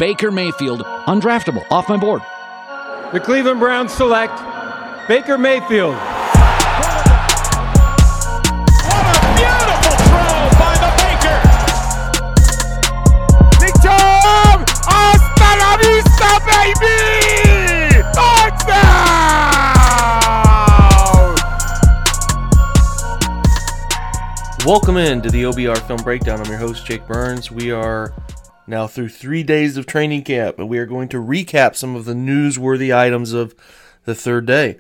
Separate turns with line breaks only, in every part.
Baker Mayfield, undraftable, off my board.
The Cleveland Browns select Baker Mayfield.
What a beautiful throw by the Baker! Nick Chubb! Hasta la vista, baby! Touchdown!
Welcome in to the OBR Film Breakdown. I'm your host, Jake Burns. We are now through 3 days of training camp, and we are going to recap some of the newsworthy items of the third day.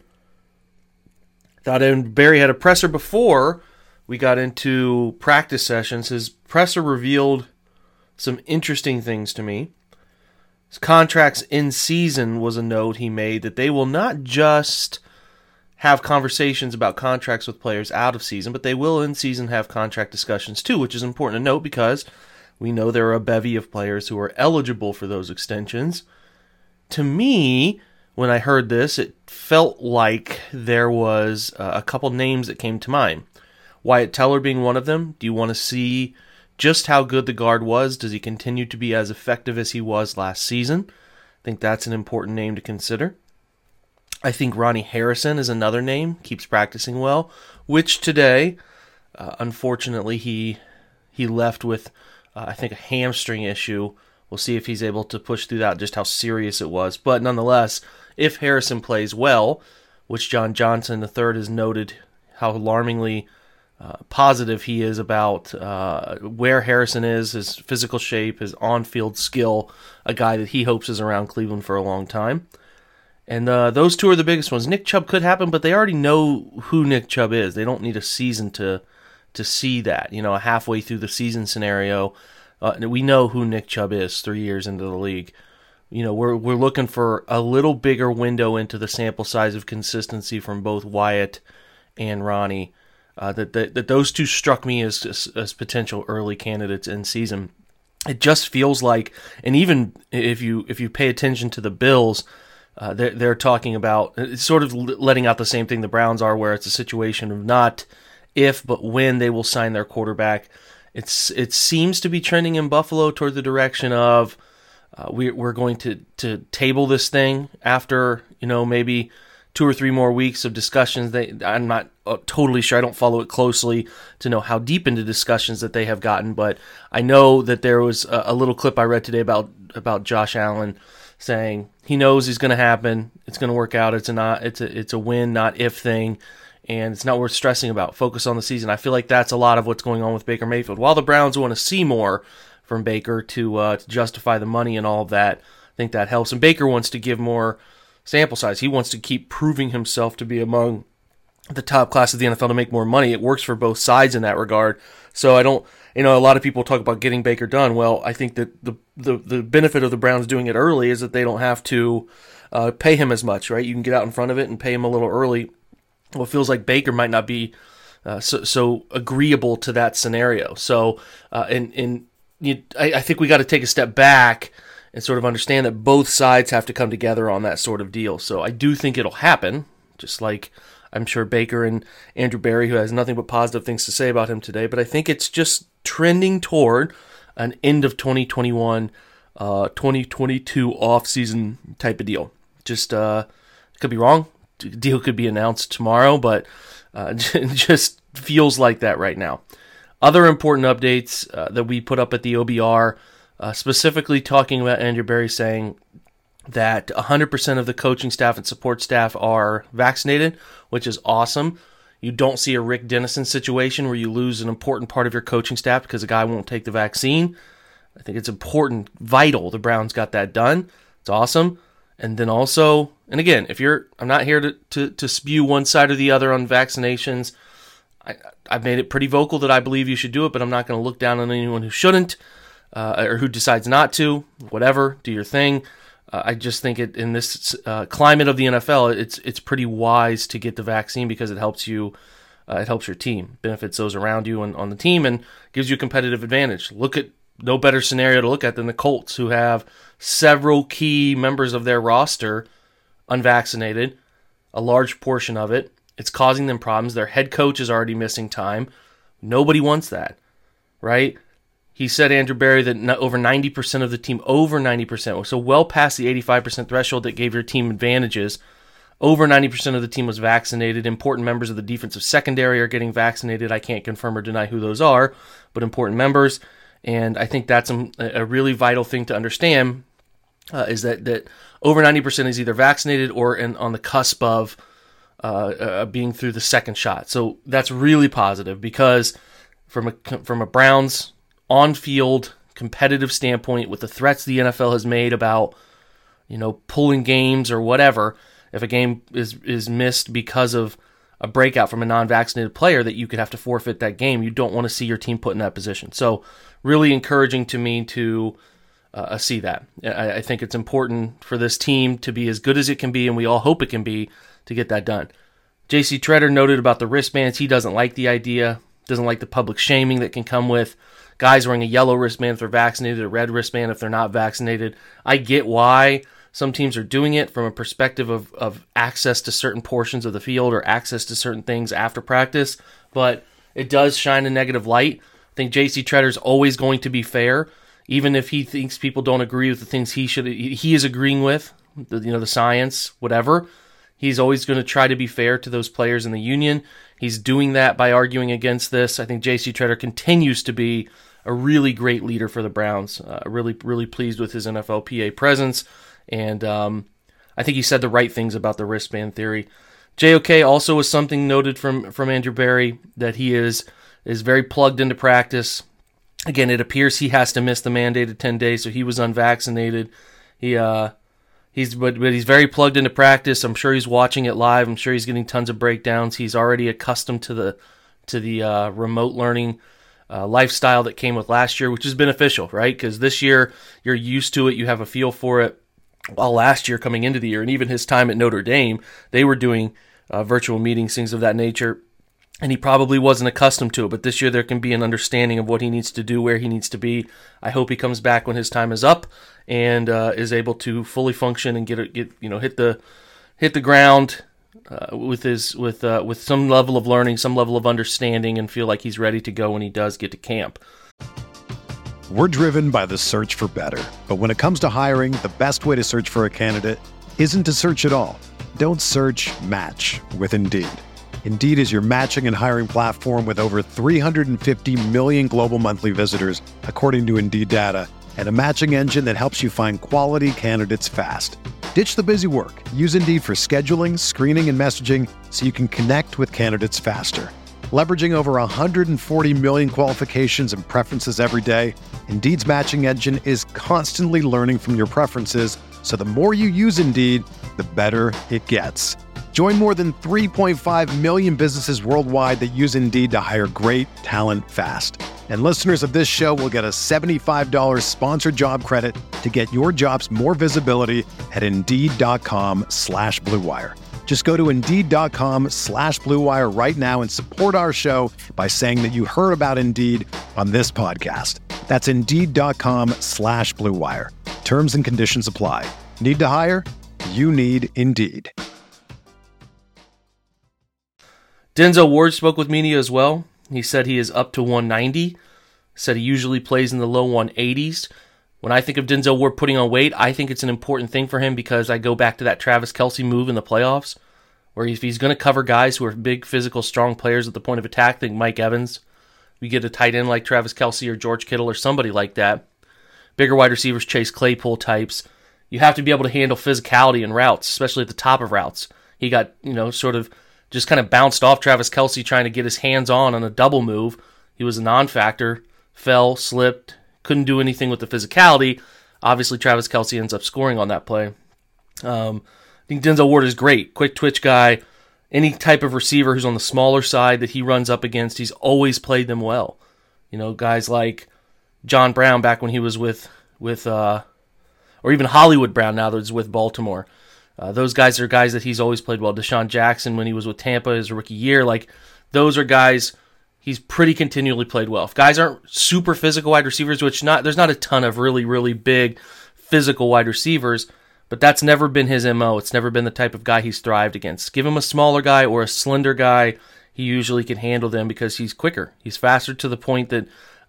Thought Barry had a presser before we got into practice sessions. His presser revealed some interesting things to me. His contracts in season was a note he made that they will not just have conversations about contracts with players out of season, but they will in season have contract discussions too, which is important to note because we know there are a bevy of players who are eligible for those extensions. To me, when I heard this, it felt like there was a couple names that came to mind. Wyatt Teller being one of them. Do you want to see just how good the guard was? Does he continue to be as effective as he was last season? I think that's an important name to consider. I think Ronnie Harrison is another name, keeps practicing well, which today, unfortunately, he left with, I think, a hamstring issue. We'll see if he's able to push through that, just how serious it was. But nonetheless, if Harrison plays well, which John Johnson III has noted how alarmingly positive he is about where Harrison is, his physical shape, his on-field skill, a guy that he hopes is around Cleveland for a long time. And those two are the biggest ones. Nick Chubb could happen, but they already know who Nick Chubb is. They don't need a season to see that. You know, a halfway through the season scenario, we know who Nick Chubb is 3 years into the league. You know, we're looking for a little bigger window into the sample size of consistency from both Wyatt and Ronnie. That those two struck me as potential early candidates in season. It just feels like, and even if you pay attention to the Bills, they're talking about it's sort of letting out the same thing the Browns are, where it's a situation of not if but when they will sign their quarterback. It seems to be trending in Buffalo toward the direction of we're going to table this thing after maybe 2 or 3 more weeks of discussions. I'm not totally sure. I don't follow it closely to know how deep into discussions that they have gotten, but I know that there was a little clip I read today about Josh Allen saying he knows it's going to happen. It's going to work out. It's a win, not if thing, and it's not worth stressing about. Focus on the season. I feel like that's a lot of what's going on with Baker Mayfield. While the Browns want to see more from Baker to justify the money and all of that, I think that helps. And Baker wants to give more sample size. He wants to keep proving himself to be among the top class of the NFL to make more money. It works for both sides in that regard. So I don't, a lot of people talk about getting Baker done. Well, I think that the benefit of the Browns doing it early is that they don't have to pay him as much, right? You can get out in front of it and pay him a little early. Well, it feels like Baker might not be so agreeable to that scenario. So, I think we got to take a step back and sort of understand that both sides have to come together on that sort of deal. So I do think it'll happen, just like I'm sure Baker and Andrew Berry, who has nothing but positive things to say about him today, but I think it's just trending toward an end of 2021, 2022 off-season type of deal. Just could be wrong. The deal could be announced tomorrow, but it just feels like that right now. Other important updates that we put up at the OBR, specifically talking about Andrew Berry saying that 100% of the coaching staff and support staff are vaccinated, which is awesome. You don't see a Rick Dennison situation where you lose an important part of your coaching staff because a guy won't take the vaccine. I think it's important, vital, the Browns got that done. It's awesome. And then also, and again, I'm not here to spew one side or the other on vaccinations. I've made it pretty vocal that I believe you should do it, but I'm not going to look down on anyone who shouldn't or who decides not to. Whatever, do your thing. I just think in this climate of the NFL, it's pretty wise to get the vaccine because it helps you, it helps your team, benefits those around you and on the team, and gives you a competitive advantage. Look at no better scenario to look at than the Colts, who have several key members of their roster unvaccinated, a large portion of it. It's causing them problems. Their head coach is already missing time. Nobody wants that, right? He said, Andrew Berry, that over 90% of the team, over 90%, so well past the 85% threshold that gave your team advantages, over 90% of the team was vaccinated. Important members of the defensive secondary are getting vaccinated. I can't confirm or deny who those are, but important members. And I think that's a really vital thing to understand, is that over 90% is either vaccinated or on the cusp of being through the second shot. So that's really positive, because from a Browns on-field competitive standpoint, with the threats the NFL has made about, pulling games or whatever, if a game is missed because of a breakout from a non-vaccinated player, that you could have to forfeit that game. You don't want to see your team put in that position. So really encouraging to me to see that. I think it's important for this team to be as good as it can be, and we all hope it can be, to get that done. J.C. Tretter noted about the wristbands. He doesn't like the idea, doesn't like the public shaming that can come with guys wearing a yellow wristband if they're vaccinated, a red wristband if they're not vaccinated. I get why some teams are doing it from a perspective of access to certain portions of the field or access to certain things after practice, but it does shine a negative light. I think J.C. Tretter's always going to be fair, even if he thinks people don't agree with the things he is agreeing with, the science, whatever. He's always going to try to be fair to those players in the union. He's doing that by arguing against this. I think J.C. Tretter continues to be a really great leader for the Browns. Really, really pleased with his NFLPA presence. And I think he said the right things about the wristband theory. JOK also was something noted from Andrew Berry, that he is very plugged into practice. Again, it appears he has to miss the mandated 10 days, so he was unvaccinated. He's very plugged into practice. I'm sure he's watching it live. I'm sure he's getting tons of breakdowns. He's already accustomed to the remote learning lifestyle that came with last year, which is beneficial, right? Because this year you're used to it, you have a feel for it. While last year, coming into the year, and even his time at Notre Dame, they were doing virtual meetings, things of that nature, and he probably wasn't accustomed to it. But this year there can be an understanding of what he needs to do, where he needs to be. I hope he comes back when his time is up and is able to fully function and hit the ground with some level of learning, some level of understanding, and feel like he's ready to go when he does get to camp.
We're driven by the search for better. But when it comes to hiring, the best way to search for a candidate isn't to search at all. Don't search, match with Indeed. Indeed is your matching and hiring platform with over 350 million global monthly visitors, according to Indeed data, and a matching engine that helps you find quality candidates fast. Ditch the busy work. Use Indeed for scheduling, screening, and messaging so you can connect with candidates faster. Leveraging over 140 million qualifications and preferences every day, Indeed's matching engine is constantly learning from your preferences, so the more you use Indeed, the better it gets. Join more than 3.5 million businesses worldwide that use Indeed to hire great talent fast. And listeners of this show will get a $75 sponsored job credit to get your jobs more visibility at Indeed.com/Blue Wire. Just go to Indeed.com/Blue Wire right now and support our show by saying that you heard about Indeed on this podcast. That's Indeed.com/Blue Wire. Terms and conditions apply. Need to hire? You need Indeed.
Denzel Ward spoke with media as well. He said he is up to 190. Said he usually plays in the low 180s. When I think of Denzel Ward putting on weight, I think it's an important thing for him, because I go back to that Travis Kelce move in the playoffs, where if he's going to cover guys who are big, physical, strong players at the point of attack, think Mike Evans. We get a tight end like Travis Kelce or George Kittle or somebody like that. Bigger wide receivers, Chase Claypool types. You have to be able to handle physicality in routes, especially at the top of routes. He got, sort of just kind of bounced off Travis Kelce trying to get his hands on a double move. He was a non-factor, fell, slipped, couldn't do anything with the physicality. Obviously, Travis Kelce ends up scoring on that play. I think Denzel Ward is great. Quick twitch guy. Any type of receiver who's on the smaller side that he runs up against, he's always played them well. Guys like John Brown back when he was with or even Hollywood Brown now that he's with Baltimore. Those guys are guys that he's always played well. Deshaun Jackson when he was with Tampa his rookie year. Those are guys he's pretty continually played well. If guys aren't super physical wide receivers, which there's not a ton of really, really big physical wide receivers, but that's never been his MO. It's never been the type of guy he's thrived against. Give him a smaller guy or a slender guy, he usually can handle them because he's quicker. He's faster to the point that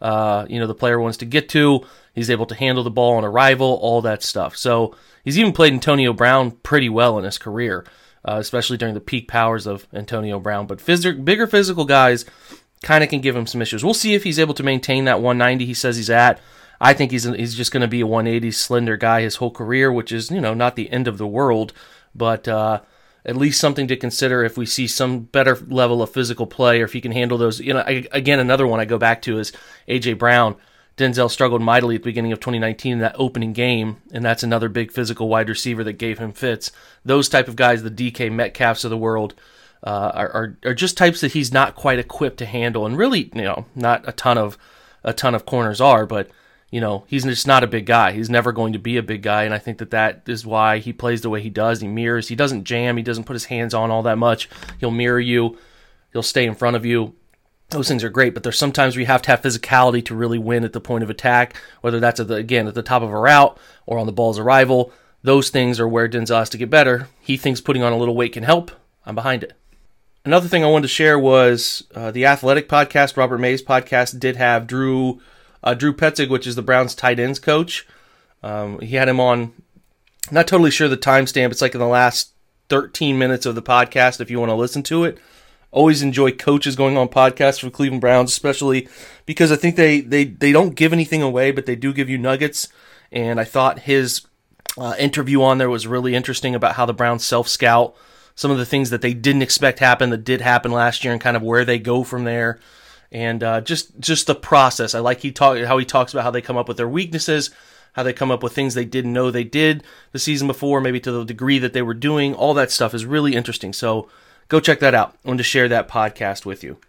the player wants to get to. He's able to handle the ball on arrival, all that stuff. So he's even played Antonio Brown pretty well in his career, especially during the peak powers of Antonio Brown. But bigger physical guys kind of can give him some issues. We'll see if he's able to maintain that 190 he says he's at. I think he's just going to be a 180 slender guy his whole career, which is, not the end of the world, but at least something to consider if we see some better level of physical play, or if he can handle those. Again, another one I go back to is A.J. Brown. Denzel struggled mightily at the beginning of 2019 in that opening game, and that's another big physical wide receiver that gave him fits. Those type of guys, the DK Metcalfs of the world, are just types that he's not quite equipped to handle, and really, not a ton of corners are, but he's just not a big guy. He's never going to be a big guy, and I think that is why he plays the way he does. He mirrors. He doesn't jam. He doesn't put his hands on all that much. He'll mirror you. He'll stay in front of you. Those things are great, but there's sometimes we have to have physicality to really win at the point of attack, whether that's at the top of a route or on the ball's arrival. Those things are where Denzel has to get better. He thinks putting on a little weight can help. I'm behind it. Another thing I wanted to share was the Athletic podcast, Robert May's podcast, did have Drew Petzig, which is the Browns tight ends coach. He had him on. Not totally sure the timestamp. It's like in the last 13 minutes of the podcast if you want to listen to it. Always enjoy coaches going on podcasts for Cleveland Browns, especially because I think they don't give anything away, but they do give you nuggets. And I thought his interview on there was really interesting about how the Browns self-scout, some of the things that they didn't expect happen that did happen last year, and kind of where they go from there. And just the process. I like how he talks about how they come up with their weaknesses, how they come up with things they didn't know they did the season before, maybe to the degree that they were doing. All that stuff is really interesting. So go check that out. I wanted to share that podcast with you.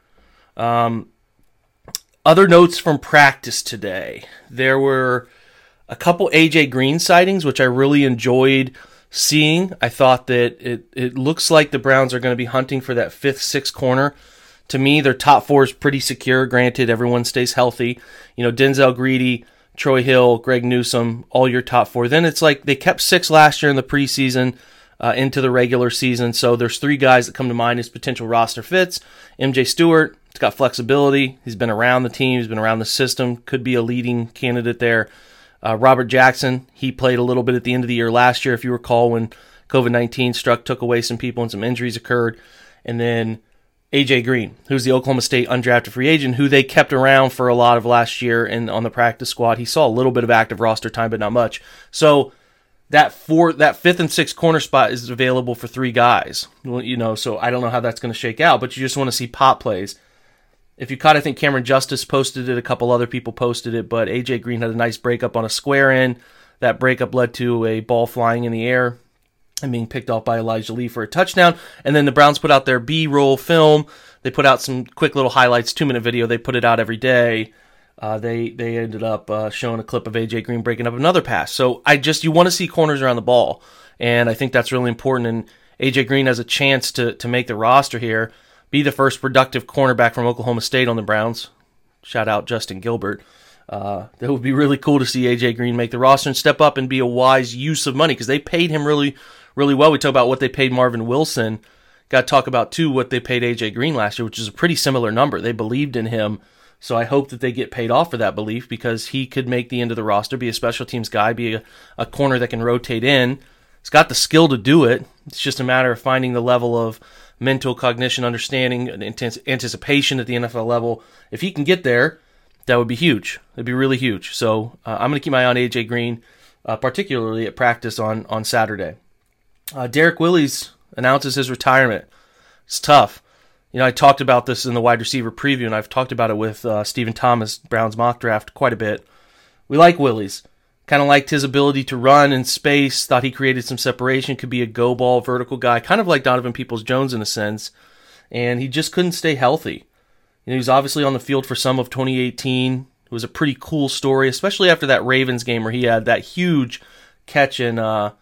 Other notes from practice today. There were a couple A.J. Green sightings, which I really enjoyed seeing. I thought that it looks like the Browns are going to be hunting for that 5th, 6th corner. To me, their top 4 is pretty secure. Granted, everyone stays healthy. Denzel Greedy, Troy Hill, Greg Newsome, all your top 4. Then it's like they kept 6 last year in the preseason into the regular season. So there's 3 guys that come to mind as potential roster fits. MJ Stewart, he's got flexibility. He's been around the team. He's been around the system. Could be a leading candidate there. Robert Jackson, he played a little bit at the end of the year last year, if you recall, when COVID-19 struck, took away some people and some injuries occurred. And then A.J. Green, who's the Oklahoma State undrafted free agent, who they kept around for a lot of last year and on the practice squad. He saw a little bit of active roster time, but not much. So that 5th and 6th corner spot is available for 3 guys. So I don't know how that's going to shake out, but you just want to see pop plays. If you caught, I think Cameron Justice posted it, a couple other people posted it, but A.J. Green had a nice breakup on a square in. That breakup led to a ball flying in the air and being picked off by Elijah Lee for a touchdown. And then the Browns put out their B-roll film. They put out some quick little highlights, 2-minute video. They put it out every day. They ended up showing a clip of A.J. Green breaking up another pass. So you want to see corners around the ball, and I think that's really important. And A.J. Green has a chance to make the roster here, be the first productive cornerback from Oklahoma State on the Browns. Shout out Justin Gilbert. That would be really cool to see A.J. Green make the roster and step up and be a wise use of money, because they paid him really, really well. We talk about what they paid Marvin Wilson. Got to talk about, too, what they paid A.J. Green last year, which is a pretty similar number. They believed in him. So I hope that they get paid off for that belief, because he could make the end of the roster, be a special teams guy, be a corner that can rotate in. He's got the skill to do it. It's just a matter of finding the level of mental cognition, understanding, and anticipation at the NFL level. If he can get there, that would be huge. It'd be really huge. So I'm going to keep my eye on A.J. Green, particularly at practice on Saturday. Derek Willis announces his retirement. It's tough. I talked about this in the wide receiver preview, and I've talked about it with Stephen Thomas, Browns mock draft, quite a bit. We like Willis. Kind of liked his ability to run in space, thought he created some separation, could be a go ball vertical guy, kind of like Donovan Peoples-Jones in a sense, and he just couldn't stay healthy. He was obviously on the field for some of 2018. It was a pretty cool story, especially after that Ravens game where he had that huge catch in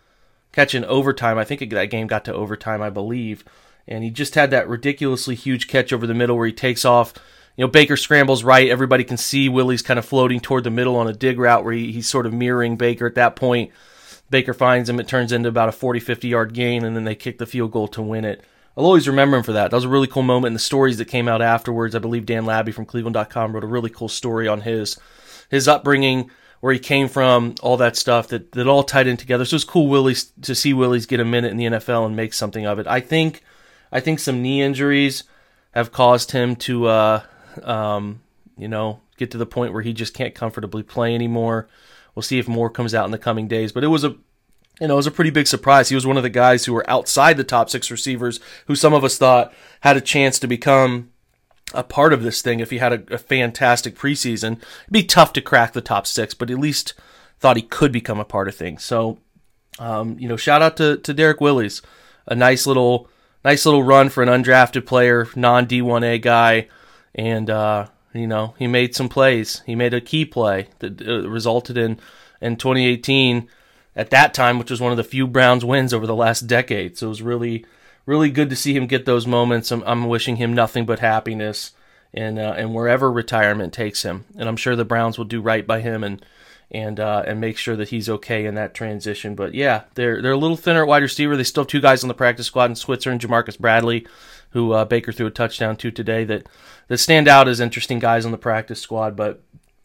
overtime. I think that game got to overtime, I believe. And he just had that ridiculously huge catch over the middle where he takes off. Baker scrambles right. Everybody can see Willie's kind of floating toward the middle on a dig route where he's sort of mirroring Baker at that point. Baker finds him. It turns into about a 40, 50-yard gain, and then they kick the field goal to win it. I'll always remember him for that. That was a really cool moment. And the stories that came out afterwards, I believe Dan Labby from Cleveland.com wrote a really cool story on his upbringing, where he came from, all that stuff that all tied in together. So it's cool to see Willie's get a minute in the NFL and make something of it. I think some knee injuries have caused him to, get to the point where he just can't comfortably play anymore. We'll see if more comes out in the coming days. But it was a pretty big surprise. He was one of the guys who were outside the top 6 receivers who some of us thought had a chance to become a part of this thing if he had a fantastic preseason. It'd be tough to crack the top 6, but at least thought he could become a part of things. So, shout out to Derek Willis. A nice little run for an undrafted player, non-D1A guy, and he made some plays. He made a key play that resulted in 2018 at that time, which was one of the few Browns wins over the last decade. So it was really, really good to see him get those moments. I'm wishing him nothing but happiness and wherever retirement takes him. And I'm sure the Browns will do right by him and make sure that he's okay in that transition. But yeah, they're a little thinner at wide receiver. They still have 2 guys on the practice squad in Switzer and Jamarcus Bradley, who Baker threw a touchdown to today, that stand out as interesting guys on the practice squad. But,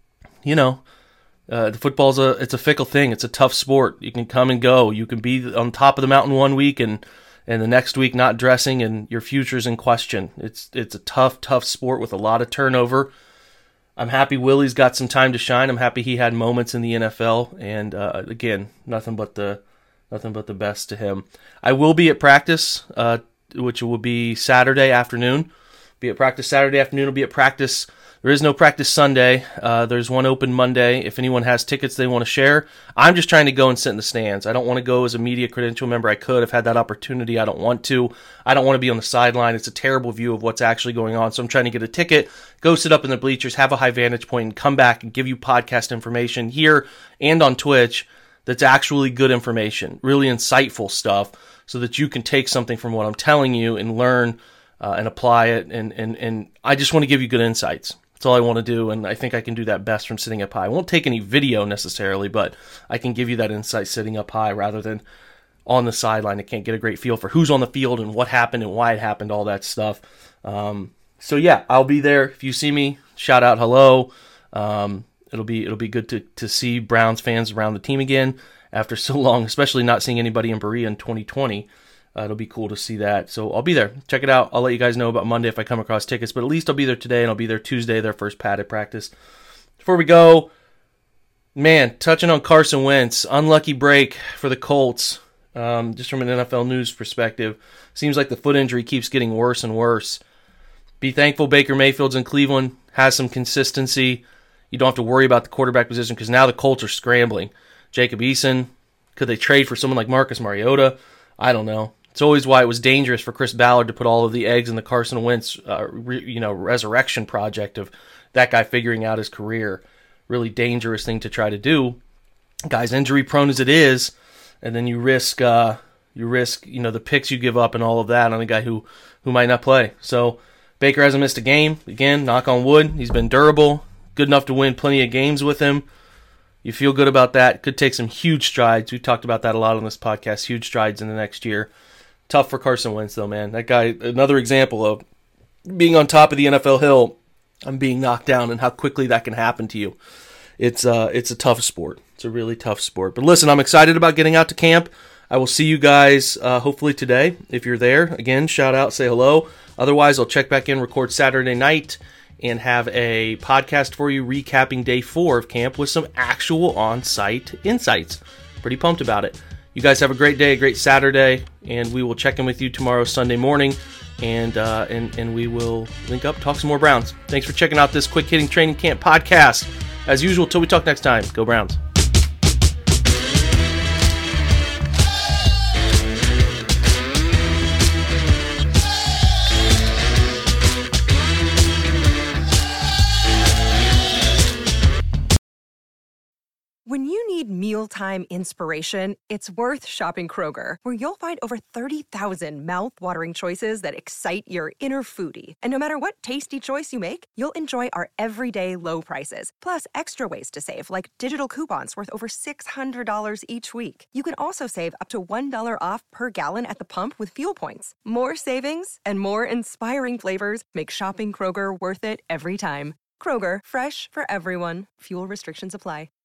the football's it's a fickle thing. It's a tough sport. You can come and go. You can be on top of the mountain one week and the next week not dressing and your future's in question. It's a tough sport with a lot of turnover. I'm happy Willie's got some time to shine. I'm happy he had moments in the NFL. And again, nothing but the best to him. I will be at practice, which will be Saturday afternoon. Be at practice Saturday afternoon. Will be at practice. There is no practice Sunday. There's one open Monday. If anyone has tickets they want to share, I'm just trying to go and sit in the stands. I don't want to go as a media credential member. I could have had that opportunity. I don't want to. I don't want to be on the sideline. It's a terrible view of what's actually going on. So I'm trying to get a ticket, go sit up in the bleachers, have a high vantage point, and come back and give you podcast information here and on Twitch that's actually good information, really insightful stuff, so that you can take something from what I'm telling you and learn and apply it. And I just want to give you good insights. That's all I want to do, and I think I can do that best from sitting up high. I won't take any video necessarily, but I can give you that insight sitting up high rather than on the sideline. I can't get a great feel for who's on the field and what happened and why it happened, all that stuff. So yeah, I'll be there. If you see me, shout out hello. It'll be good to see Browns fans around the team again after so long, especially not seeing anybody in Berea in 2020. It'll be cool to see that. So I'll be there. Check it out. I'll let you guys know about Monday if I come across tickets, but at least I'll be there today, and I'll be there Tuesday, their first padded practice. Before we go, man, touching on Carson Wentz, unlucky break for the Colts. Just from an NFL news perspective, seems like the foot injury keeps getting worse and worse. Be thankful Baker Mayfield's in Cleveland, has some consistency. You don't have to worry about the quarterback position because now the Colts are scrambling. Jacob Eason, could they trade for someone like Marcus Mariota? I don't know. It's always why it was dangerous for Chris Ballard to put all of the eggs in the Carson Wentz, resurrection project of that guy figuring out his career. Really dangerous thing to try to do. Guy's injury prone as it is, and then you risk the picks you give up and all of that on a guy who might not play. So Baker hasn't missed a game. Again, knock on wood. He's been durable, good enough to win plenty of games with him. You feel good about that. Could take some huge strides. We've talked about that a lot on this podcast. Huge strides in the next year. Tough for Carson Wentz, though, man. That guy, another example of being on top of the NFL hill and being knocked down and how quickly that can happen to you. It's a tough sport. It's a really tough sport. But listen, I'm excited about getting out to camp. I will see you guys hopefully today. If you're there, again, shout out, say hello. Otherwise, I'll check back in, record Saturday night, and have a podcast for you recapping day 4 of camp with some actual on-site insights. Pretty pumped about it. You guys have a great day, a great Saturday, and we will check in with you tomorrow, Sunday morning, and we will link up, talk some more Browns. Thanks for checking out this quick hitting training camp podcast. As usual, till we talk next time, go Browns.
When you need mealtime inspiration, it's worth shopping Kroger, where you'll find over 30,000 mouth-watering choices that excite your inner foodie. And no matter what tasty choice you make, you'll enjoy our everyday low prices, plus extra ways to save, like digital coupons worth over $600 each week. You can also save up to $1 off per gallon at the pump with fuel points. More savings and more inspiring flavors make shopping Kroger worth it every time. Kroger, fresh for everyone. Fuel restrictions apply.